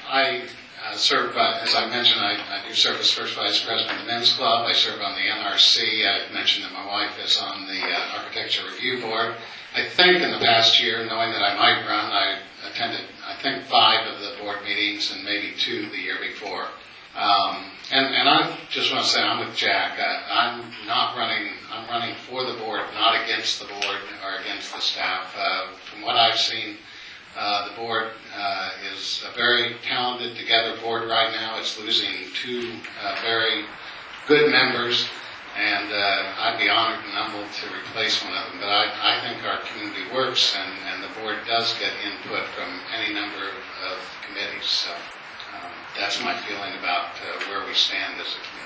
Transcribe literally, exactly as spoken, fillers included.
I uh, serve, uh, as I mentioned, I, I do serve as first vice president of the Men's Club. I serve on the N R C. I mentioned that my wife is on the uh, Architecture Review Board. I think in the past year, knowing that I might run, I attended, I think, five of the board meetings and maybe two the year before. Um, and, and I just want to say I'm with Jack. Uh, I'm not running, I'm running for the board, not against the board or against the staff. Uh, from what I've seen, uh, the board uh, is a very talented, together board right now. It's losing two uh, very good members, and uh, I'd be honored and humbled to replace one of them. But I, I think our community works, and, and the board does get input from any number of, of committees. So um, that's my feeling about uh, where we stand as a community.